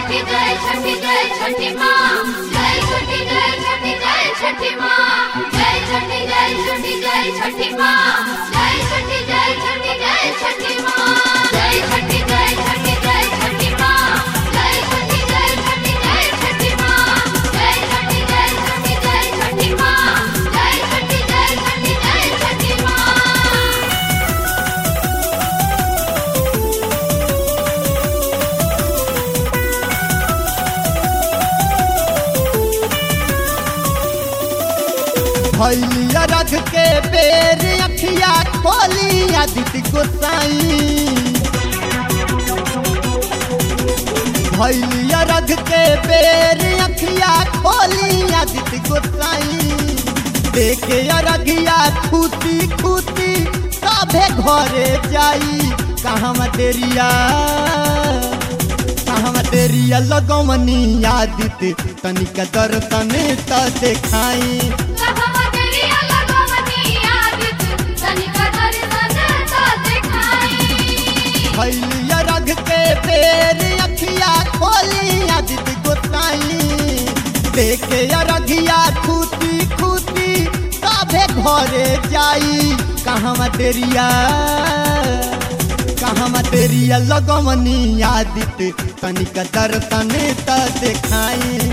छठी जय छठी जय छठी माँ जय छठी जय छठी जय छठी माँ जय छठी जय छठी जय छठी माँ जय छठी जय छठी जय छठी माँ जय छठी जय छठी जय छठी माँ जय छठी जय छठी जय छठी माँ जय छठी जय छठी जय छठी माँ जय छठी जय छठी जय छठी माँ। भैया रख के बेर अखिया खोली आदित्य गोसाई भैया रख के बेर अखिया खोली आदित्य गोसाई देखे अरघिया खुशी खुशी सभे घरे जाई कहाँ तेरिया लगमनी आदित्य तनिक दर्शन त देखाई भैया रख के बेर अखिया खोली आदित्य गोसाई देखे अरघिया खुशी खुशी सभे घरे जाई कहाँ तेरिया लगमनी आदित्य तनिक दर्शन त देखाई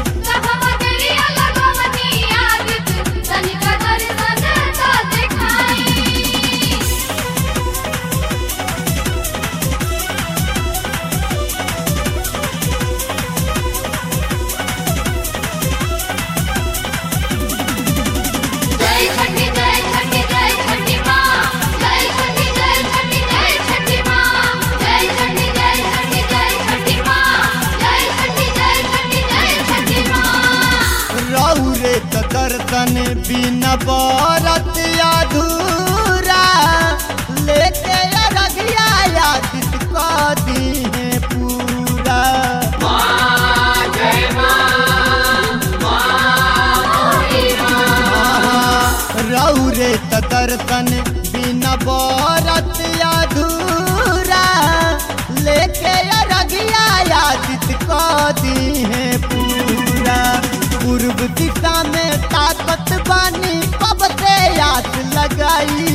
दर्शन बिना बरत अधूरा लेके अरघिया आदित्य को दीहे पूरा रौरे त दर्शन बिना बरत अधूरा लेके अरघिया आदित्य को दीहे पूरा पूर्व दिशा में ताकत बानी कब से आस लगाई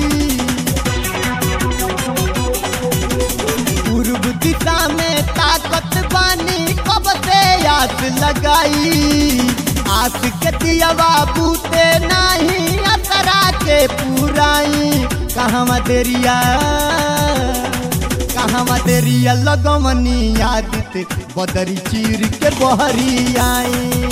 पूर्व दिशा में ताकत बानी कब से आस लगाई आस के दियावा बूते नहीं असरा के पुराई कहाँ तेरिया लगमनी आदित्य बदरी चीर के बहरी आई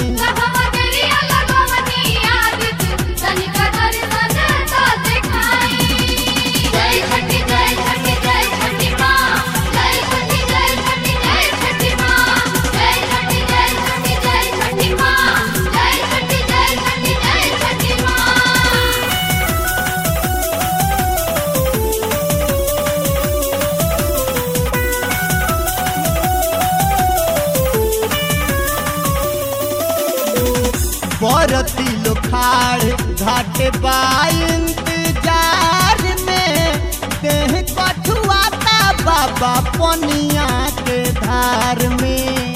बरती लोखाड़ घाटे बा इंतजार में देह कठुआता बाबा पनिया के धार में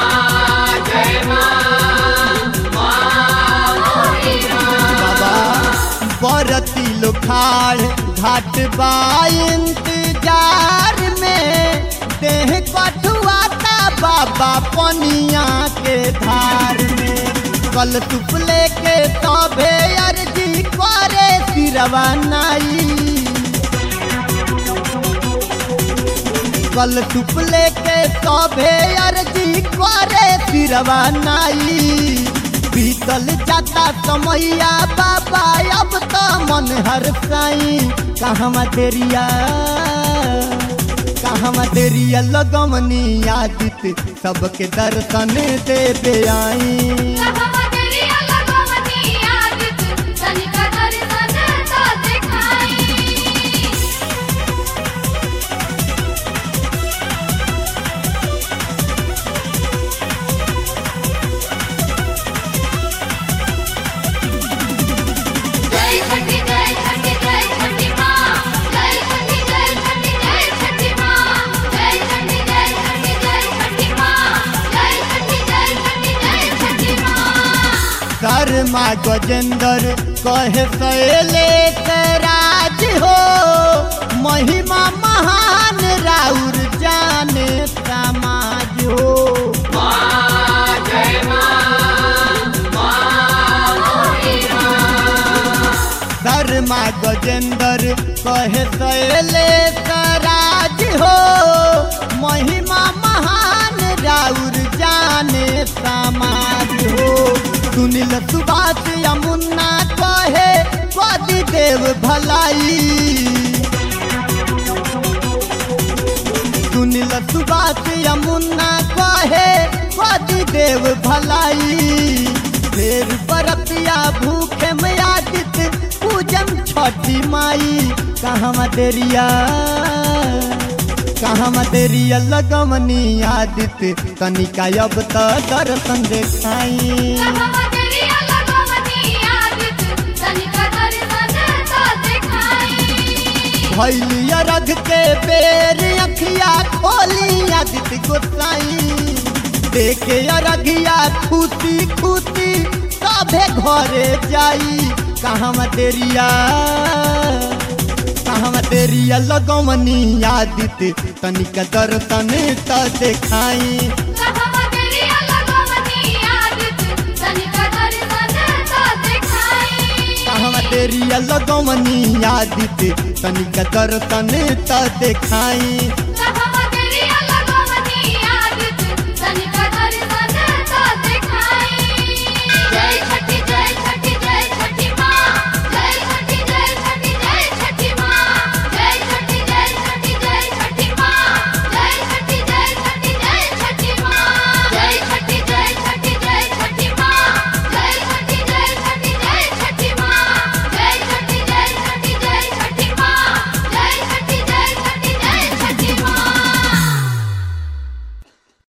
बाबा बरती लोखाड़ घाट बा इंतजार में देह कठुआता बाबा पनिया के धार में कल तुप लेके तबे अर्जी करे सिरवा नाई कल तुप लेके तबे अर्जी करे सिरवा नाई बीतल जाता समैया बाबा अब तो मन हरसाई कहाँ तेरिया लगमनी आदित्य सबके दर्शन दे आई जय छठी शर्मा गजेंद्र कहे शैलेश राज हो महिमा महान राउर जाने समाज हो। शर्मा गजेंद्र कहे शैलेश राज हो महिमा महान राउर जाने समाज हो। सुनील सुभाष यमुना कहे पति देव भलाई। सुनील सुभाष यमुना कहे पति देव भलाई। फेर बरतिया भूखे में आदित पूजन छठी माई। कहाँ मतेरिया लगमनी आदित तनिका अब त दर्शन देखाई। भैलिया रख के बेर अखिया खोली आदित गोसाई। देखे अरघिया खुशी खुशी सभे घरे जाई। कहाँ मतेरिया लगमनी आदित तनिका दर्शन त देखाई। तेरिया लगमनी आदित तनिका दर्शन त देखाई।